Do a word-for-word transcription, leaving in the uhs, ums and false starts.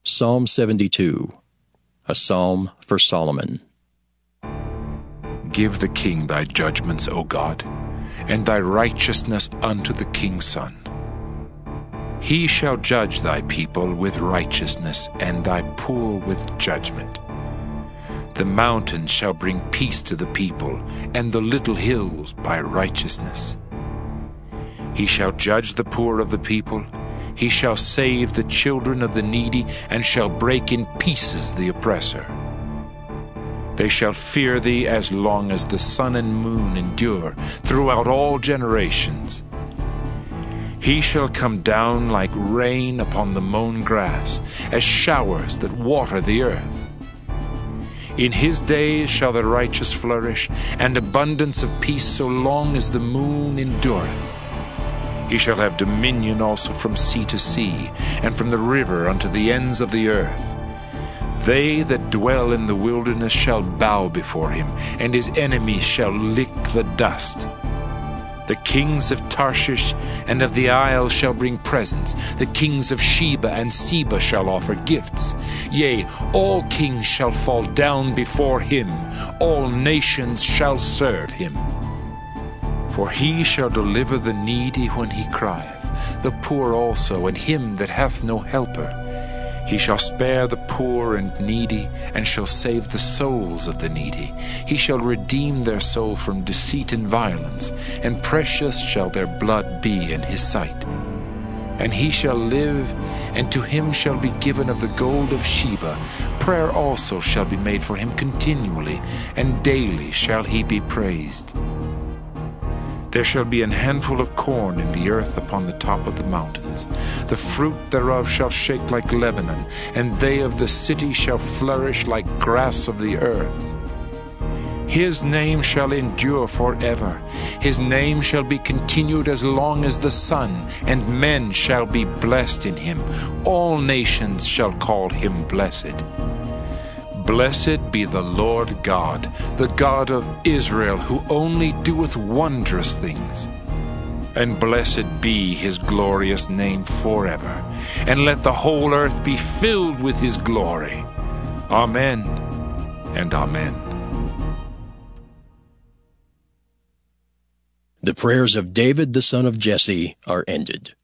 Psalm seventy-two, a psalm for Solomon. Give the king thy judgments, O God, and thy righteousness unto the king's son. He shall judge thy people with righteousness, and thy poor with judgment. The mountains shall bring peace to the people, and the little hills by righteousness. He shall judge the poor of the people. He shall save the children of the needy, and shall break in pieces the oppressor. They shall fear thee as long as the sun and moon endure, throughout all generations. He shall come down like rain upon the mown grass, as showers that water the earth. In his days shall the righteous flourish, and abundance of peace so long as the moon endureth. He shall have dominion also from sea to sea, and from the river unto the ends of the earth. They that dwell in the wilderness shall bow before him, and his enemies shall lick the dust. The kings of Tarshish and of the isles shall bring presents. The kings of Sheba and Seba shall offer gifts. Yea, all kings shall fall down before him. All nations shall serve him. For he shall deliver the needy when he crieth, the poor also, and him that hath no helper. He shall spare the poor and needy, and shall save the souls of the needy. He shall redeem their soul from deceit and violence, and precious shall their blood be in his sight. And he shall live, and to him shall be given of the gold of Sheba. Prayer also shall be made for him continually, and daily shall he be praised. There shall be an handful of corn in the earth upon the top of the mountains. The fruit thereof shall shake like Lebanon, and they of the city shall flourish like grass of the earth. His name shall endure forever. His name shall be continued as long as the sun, and men shall be blessed in him. All nations shall call him blessed. Blessed be the Lord God, the God of Israel, who only doeth wondrous things. And blessed be his glorious name forever. And let the whole earth be filled with his glory. Amen and amen. The prayers of David the son of Jesse are ended.